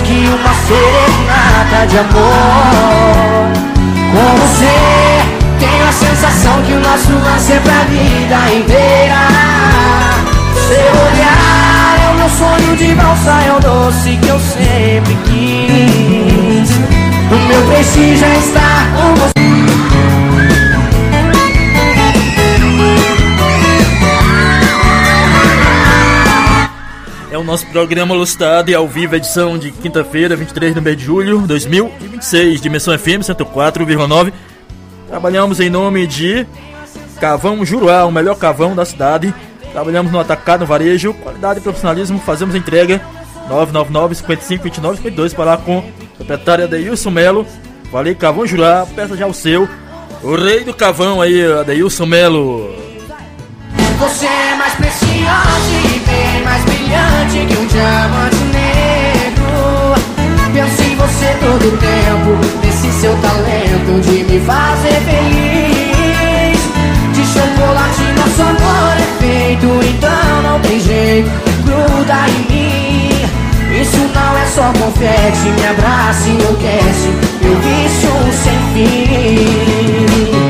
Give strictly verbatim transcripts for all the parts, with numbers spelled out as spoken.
que uma serenata de amor. Com você tenho a sensação que o nosso lance é pra vida inteira. Seu olhar é o meu sonho de valsa, é o doce que eu sempre quis. O meu prestígio é estar com você. É o nosso programa Lucidade ao vivo, edição de quinta-feira, vinte e três de mês de julho de dois mil e vinte e seis, Dimensão F M cento e quatro vírgula nove. Trabalhamos em nome de Cavão Juruá, o melhor cavão da cidade. Trabalhamos no atacado, no varejo, qualidade e profissionalismo. Fazemos entrega nove nove nove, cinco cinco, dois nove cinco dois para lá com a proprietária Adeilson Melo. Valeu, Cavão Juruá, peça já o seu. O rei do cavão aí, Adeilson Melo. Você é mais preciosa e bem mais brilhante que um diamante negro. Penso em você todo o tempo, nesse seu talento de me fazer feliz. De chocolate nosso amor é feito, então não tem jeito, gruda em mim. Isso não é só confete, me abraça e enlouquece, meu vício sem fim.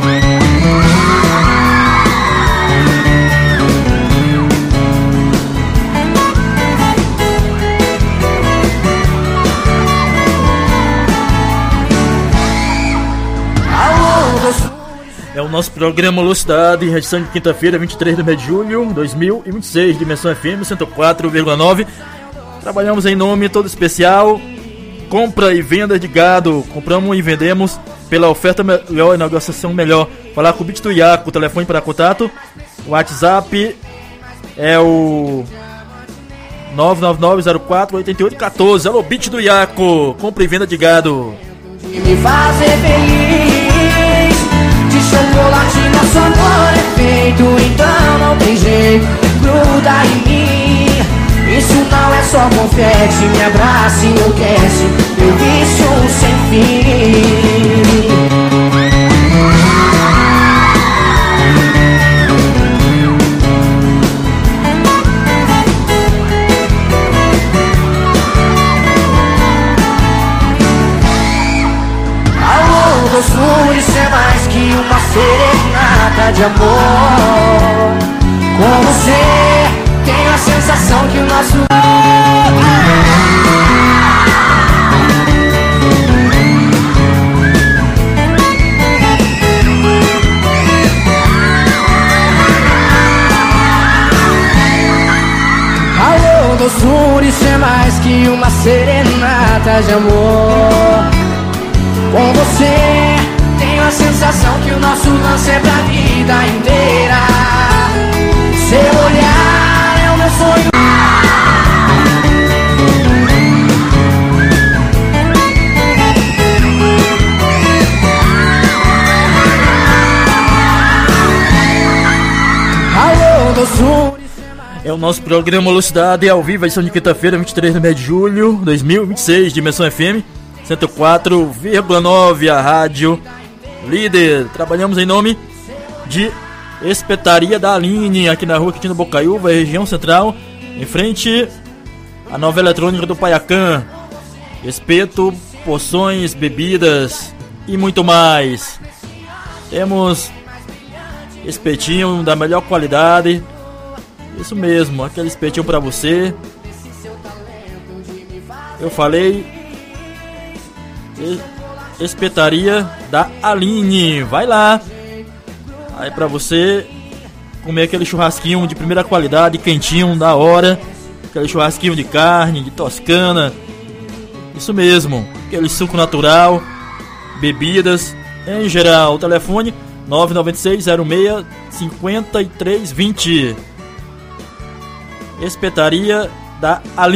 É o nosso programa Lucidade, edição de quinta-feira, vinte e três de mês de julho de dois mil e vinte e seis, Dimensão F M cento e quatro vírgula nove. Trabalhamos em nome todo especial, compra e venda de gado. Compramos e vendemos pela oferta melhor e negociação melhor. Falar com o Bit do Iaco, o telefone para contato, o WhatsApp é o nove nove nove zero quatro oito oito um quatro. Alô, Bit do Iaco, compra e venda de gado. De me fazer feliz. De chocolate nosso amor é feito, então não tem jeito, gruda em mim. Isso não é só confete, me abraça e enlouquece, meu vício sem fim. Isso é mais que uma serenata de amor. Com você tenho a sensação que o nosso alô, doçura, isso é mais que uma serenata de amor. Com você tenho a sensação que o nosso lance é pra vida inteira. Seu olhar é o meu sonho. Alô, doçura. É o nosso programa Lucidade ao vivo, edição de quinta-feira, vinte e três de mês de julho de dois mil e vinte e seis, Dimensão F M cento e quatro vírgula nove, a rádio líder. Trabalhamos em nome de Espetaria da Aline, aqui na rua Quintino Bocaiúva, região central, em frente à nova eletrônica do Paiacã. Espeto, porções, bebidas e muito mais. Temos espetinho da melhor qualidade. Isso mesmo, aquele espetinho pra você. Eu falei Espetaria da Aline, vai lá. Aí pra você comer aquele churrasquinho de primeira qualidade, quentinho, da hora. Aquele churrasquinho de carne, de toscana. Isso mesmo, aquele suco natural, bebidas em geral. O telefone nove nove seis zero seis cinco três dois zero. Espetaria da Aline.